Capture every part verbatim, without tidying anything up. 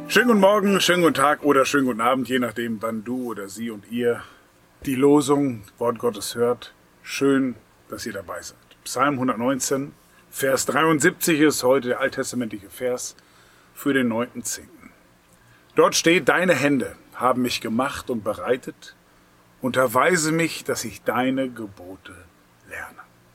Schönen guten Morgen, schönen guten Tag oder schönen guten Abend, je nachdem, wann du oder sie und ihr die Losung, Wort Gottes hört. Schön, dass ihr dabei seid. Psalm hundertneunzehn, Vers dreiundsiebzig ist heute der alttestamentliche Vers für den neunten zehnten Dort steht: Deine Hände haben mich gemacht und bereitet. Unterweise mich, dass ich deine Gebote lerne.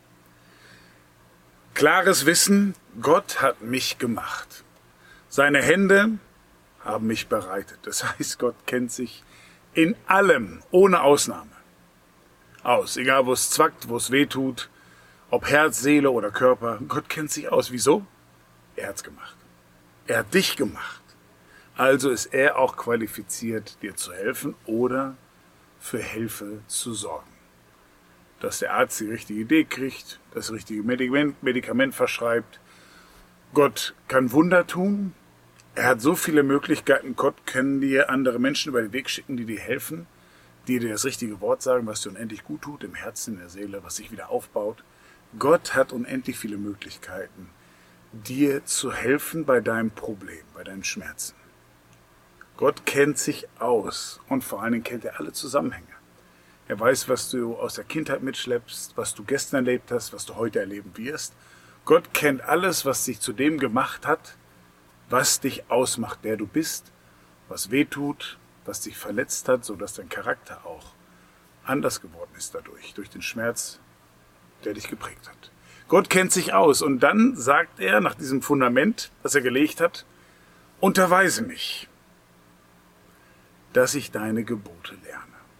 Klares Wissen, Gott hat mich gemacht. Seine Hände haben mich bereitet. Das heißt, Gott kennt sich in allem, ohne Ausnahme, aus. Egal, wo es zwackt, wo es weh tut, ob Herz, Seele oder Körper. Gott kennt sich aus. Wieso? Er hat's gemacht. Er hat dich gemacht. Also ist er auch qualifiziert, dir zu helfen oder für Hilfe zu sorgen. Dass der Arzt die richtige Idee kriegt, das richtige Medikament, Medikament verschreibt. Gott kann Wunder tun. Er hat so viele Möglichkeiten. Gott kann dir andere Menschen über den Weg schicken, die dir helfen, die dir das richtige Wort sagen, was dir unendlich gut tut, im Herzen, in der Seele, was sich wieder aufbaut. Gott hat unendlich viele Möglichkeiten, dir zu helfen bei deinem Problem, bei deinen Schmerzen. Gott kennt sich aus und vor allen Dingen kennt er alle Zusammenhänge. Er weiß, was du aus der Kindheit mitschleppst, was du gestern erlebt hast, was du heute erleben wirst. Gott kennt alles, was dich zu dem gemacht hat, was dich ausmacht, der du bist, was weh tut, was dich verletzt hat, sodass dein Charakter auch anders geworden ist dadurch, durch den Schmerz, der dich geprägt hat. Gott kennt sich aus und dann sagt er nach diesem Fundament, das er gelegt hat: Unterweise mich, dass ich deine Gebote lerne.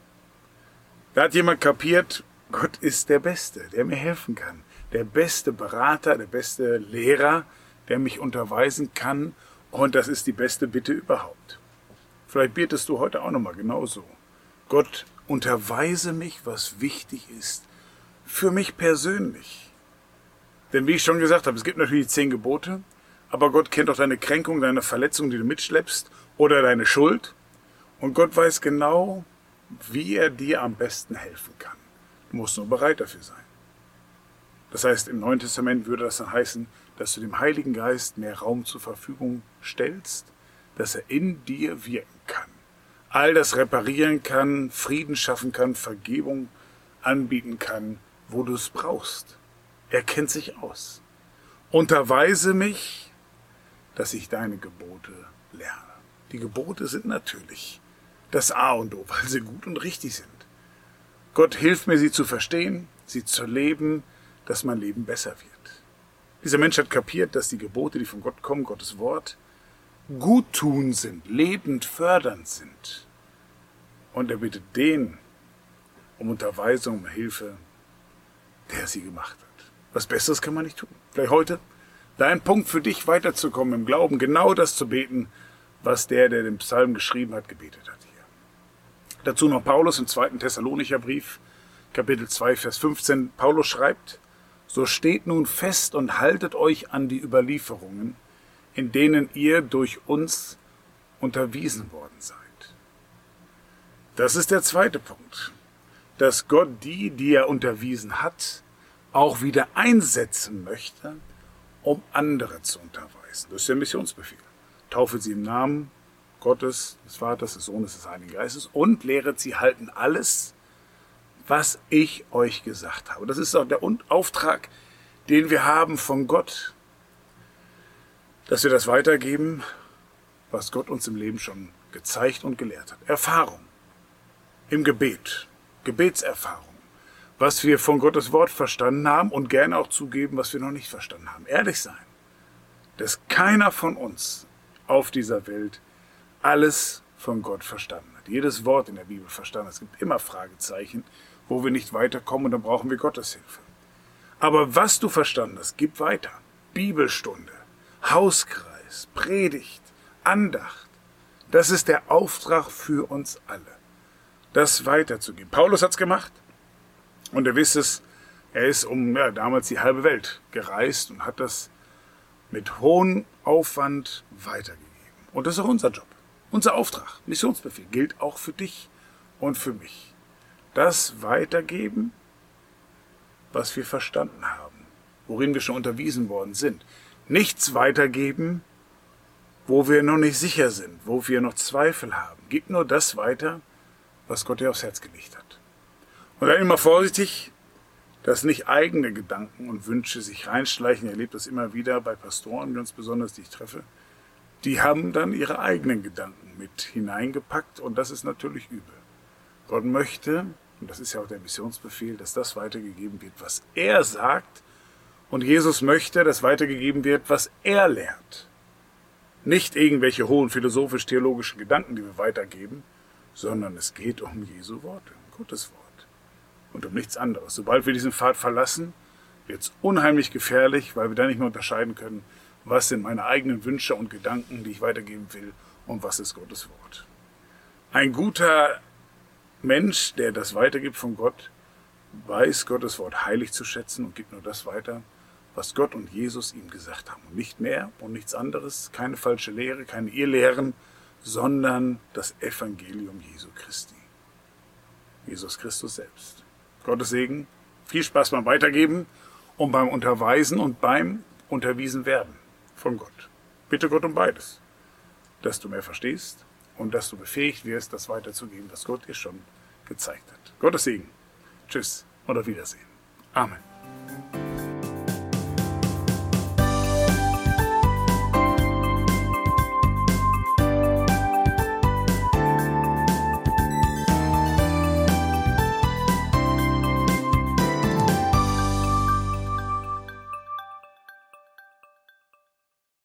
Da hat jemand kapiert, Gott ist der Beste, der mir helfen kann, der beste Berater, der beste Lehrer, der mich unterweisen kann, und das ist die beste Bitte überhaupt. Vielleicht betest du heute auch nochmal genauso. Gott, unterweise mich, was wichtig ist, für mich persönlich. Denn wie ich schon gesagt habe, es gibt natürlich zehn Gebote, aber Gott kennt auch deine Kränkung, deine Verletzung, die du mitschleppst, oder deine Schuld. Und Gott weiß genau, wie er dir am besten helfen kann. Du musst nur bereit dafür sein. Das heißt, im Neuen Testament würde das dann heißen, dass du dem Heiligen Geist mehr Raum zur Verfügung stellst, dass er in dir wirken kann. All das reparieren kann, Frieden schaffen kann, Vergebung anbieten kann, wo du es brauchst. Er kennt sich aus. Unterweise mich, dass ich deine Gebote lerne. Die Gebote sind natürlich das A und O, weil sie gut und richtig sind. Gott hilft mir, sie zu verstehen, sie zu leben, dass mein Leben besser wird. Dieser Mensch hat kapiert, dass die Gebote, die von Gott kommen, Gottes Wort, guttun sind, lebend fördernd sind. Und er bittet den um Unterweisung, um Hilfe, der sie gemacht hat. Was Besseres kann man nicht tun. Vielleicht heute dein Punkt für dich, weiterzukommen im Glauben, genau das zu beten, was der, der den Psalm geschrieben hat, gebetet hat hier. Dazu noch Paulus im zweiten Thessalonicher Brief, Kapitel zwei, Vers fünfzehn. Paulus schreibt: So steht nun fest und haltet euch an die Überlieferungen, in denen ihr durch uns unterwiesen worden seid. Das ist der zweite Punkt, dass Gott die, die er unterwiesen hat, auch wieder einsetzen möchte, um andere zu unterweisen. Das ist der Missionsbefehl. Taufe sie im Namen Gottes, des Vaters, des Sohnes, des Heiligen Geistes und lehret sie halten alles, was ich euch gesagt habe. Das ist auch der Auftrag, den wir haben von Gott, dass wir das weitergeben, was Gott uns im Leben schon gezeigt und gelehrt hat. Erfahrung im Gebet, Gebetserfahrung, was wir von Gottes Wort verstanden haben und gerne auch zugeben, was wir noch nicht verstanden haben. Ehrlich sein, dass keiner von uns auf dieser Welt alles von Gott verstanden hat. Jedes Wort in der Bibel verstanden. Es gibt immer Fragezeichen, wo wir nicht weiterkommen, und dann brauchen wir Gottes Hilfe. Aber was du verstanden hast, gib weiter. Bibelstunde, Hauskreis, Predigt, Andacht. Das ist der Auftrag für uns alle, das weiterzugeben. Paulus hat's gemacht und er wisst es, er ist um ja, damals die halbe Welt gereist und hat das mit hohem Aufwand weitergegeben. Und das ist auch unser Job, unser Auftrag, Missionsbefehl, gilt auch für dich und für mich. Das weitergeben, was wir verstanden haben, worin wir schon unterwiesen worden sind. Nichts weitergeben, wo wir noch nicht sicher sind, wo wir noch Zweifel haben. Gib nur das weiter, was Gott dir aufs Herz gelegt hat. Und dann immer vorsichtig, dass nicht eigene Gedanken und Wünsche sich reinschleichen. Ich erlebe das immer wieder bei Pastoren, ganz besonders, die ich treffe. Die haben dann ihre eigenen Gedanken mit hineingepackt und das ist natürlich übel. Gott möchte, und das ist ja auch der Missionsbefehl, dass das weitergegeben wird, was er sagt. Und Jesus möchte, dass weitergegeben wird, was er lehrt. Nicht irgendwelche hohen philosophisch-theologischen Gedanken, die wir weitergeben, sondern es geht um Jesu Worte, um Gottes Wort und um nichts anderes. Sobald wir diesen Pfad verlassen, wird es unheimlich gefährlich, weil wir dann nicht mehr unterscheiden können, was sind meine eigenen Wünsche und Gedanken, die ich weitergeben will, und was ist Gottes Wort. Ein guter Mensch, der das weitergibt von Gott, weiß Gottes Wort heilig zu schätzen und gibt nur das weiter, was Gott und Jesus ihm gesagt haben. Und nicht mehr und nichts anderes, keine falsche Lehre, keine Irrlehren, sondern das Evangelium Jesu Christi. Jesus Christus selbst. Gottes Segen, viel Spaß beim Weitergeben und beim Unterweisen und beim Unterwiesen werden von Gott. Bitte Gott um beides, dass du mehr verstehst und dass du befähigt wirst, das weiterzugeben, was Gott dir schon gezeigt hat. Gottes Segen. Tschüss und auf Wiedersehen. Amen.